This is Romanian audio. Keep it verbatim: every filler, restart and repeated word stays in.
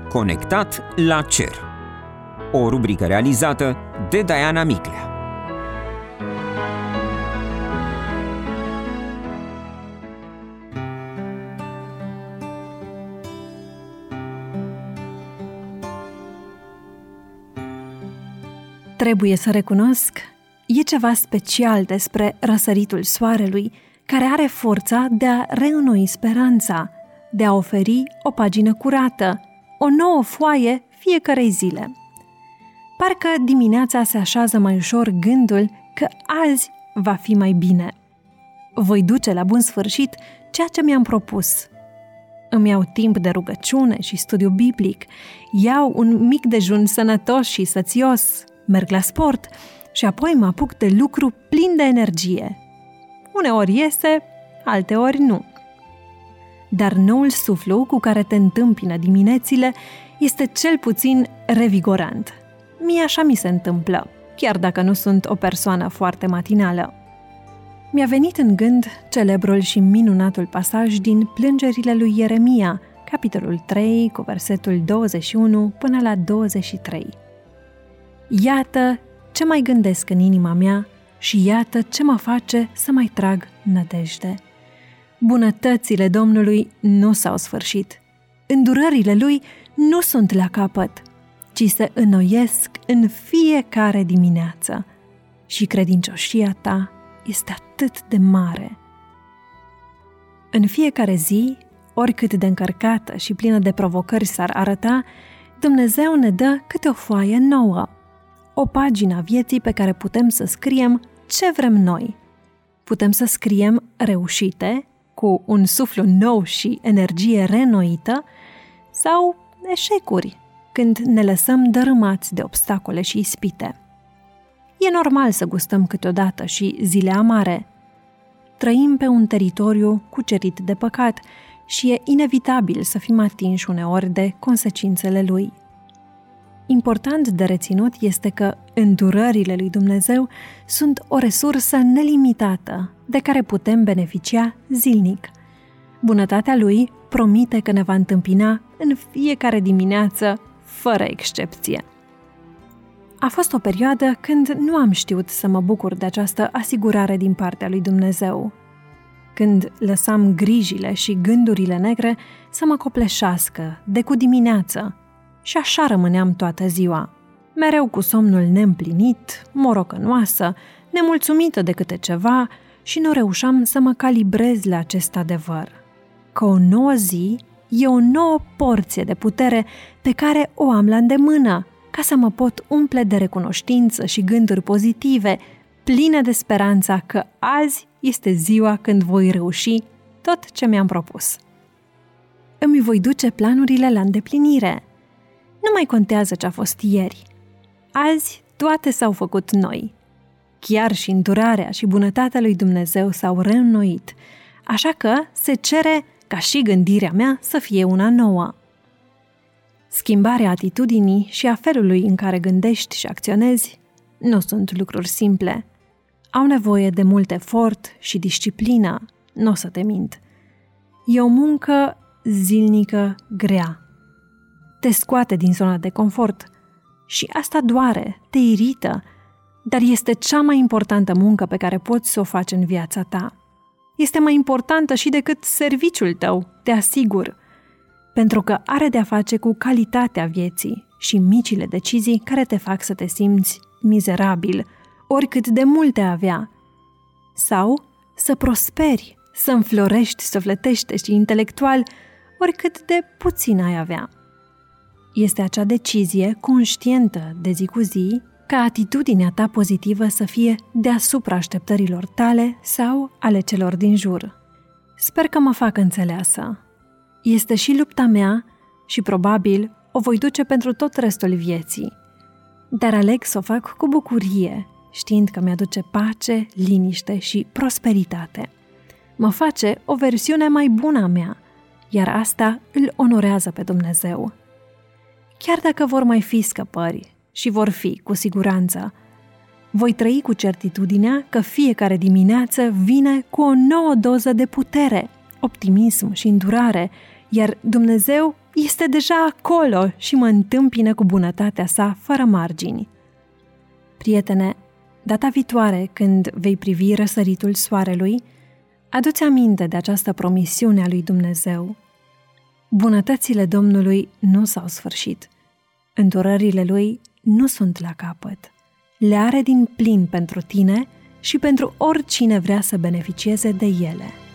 Conectat la cer. O rubrică realizată de Diana Miclea. Trebuie să recunosc, e ceva special despre răsăritul soarelui, care are forța de a reînnoi speranța, de a oferi o pagină curată, o nouă foaie fiecarei zile. Parcă dimineața se așează mai ușor gândul că azi va fi mai bine. Voi duce la bun sfârșit ceea ce mi-am propus. Îmi iau timp de rugăciune și studiu biblic, iau un mic dejun sănătos și sățios, merg la sport și apoi mă apuc de lucru plin de energie. Uneori iese, alteori nu. Dar noul suflu cu care te întâmpină diminețile este cel puțin revigorant. Mie așa mi se întâmplă, chiar dacă nu sunt o persoană foarte matinală. Mi-a venit în gând celebrul și minunatul pasaj din Plângerile lui Ieremia, capitolul trei, cu versetul douăzeci și unu până la douăzeci și trei. Iată ce mai gândesc în inima mea și iată ce mă face să mai trag nădejde. Bunătățile Domnului nu s-au sfârșit. Îndurările Lui nu sunt la capăt, ci se înnoiesc în fiecare dimineață și credincioșia ta este atât de mare. În fiecare zi, oricât de încărcată și plină de provocări s-ar arăta, Dumnezeu ne dă câte o foaie nouă, o pagină a vieții pe care putem să scriem ce vrem noi. Putem să scriem reușite, cu un suflu nou și energie reînnoită, sau eșecuri, când ne lăsăm dărâmați de obstacole și ispite. E normal să gustăm câteodată și zile amare. Trăim pe un teritoriu cucerit de păcat și e inevitabil să fim atinși uneori de consecințele lui. Important de reținut este că îndurările lui Dumnezeu sunt o resursă nelimitată de care putem beneficia zilnic. Bunătatea lui promite că ne va întâmpina în fiecare dimineață, fără excepție. A fost o perioadă când nu am știut să mă bucur de această asigurare din partea lui Dumnezeu. Când lăsam grijile și gândurile negre să mă copleșească de cu dimineață, și așa rămâneam toată ziua, mereu cu somnul neîmplinit, morocănoasă, nemulțumită de câte ceva și nu reușeam să mă calibrez la acest adevăr. Că o nouă zi e o nouă porție de putere pe care o am la îndemână, ca să mă pot umple de recunoștință și gânduri pozitive, pline de speranța că azi este ziua când voi reuși tot ce mi-am propus. Îmi voi duce planurile la îndeplinire. Nu mai contează ce a fost ieri. Azi toate s-au făcut noi. Chiar și îndurarea și bunătatea lui Dumnezeu s-au reînnoit, așa că se cere ca și gândirea mea să fie una nouă. Schimbarea atitudinii și a felului în care gândești și acționezi nu sunt lucruri simple. Au nevoie de mult efort și disciplină, nu o să te mint. E o muncă zilnică grea. Te scoate din zona de confort și asta doare, te irită, dar este cea mai importantă muncă pe care poți să o faci în viața ta. Este mai importantă și decât serviciul tău, te asigur, pentru că are de-a face cu calitatea vieții și micile decizii care te fac să te simți mizerabil, oricât de multe avea, sau să prosperi, să înflorești sufletește și intelectual, oricât de puțin ai avea. Este acea decizie conștientă de zi cu zi ca atitudinea ta pozitivă să fie deasupra așteptărilor tale sau ale celor din jur. Sper că mă fac înțeleasă. Este și lupta mea și probabil o voi duce pentru tot restul vieții, dar aleg să o fac cu bucurie, știind că mi-aduce pace, liniște și prosperitate. Mă face o versiune mai bună a mea, iar asta îl onorează pe Dumnezeu. Chiar dacă vor mai fi scăpări, și vor fi, cu siguranță, voi trăi cu certitudinea că fiecare dimineață vine cu o nouă doză de putere, optimism și îndurare, iar Dumnezeu este deja acolo și mă întâmpină cu bunătatea sa fără margini. Prietene, data viitoare când vei privi răsăritul soarelui, adu-ți aminte de această promisiune a lui Dumnezeu. Bunătățile Domnului nu s-au sfârșit. Îndurările lui nu sunt la capăt. Le are din plin pentru tine și pentru oricine vrea să beneficieze de ele.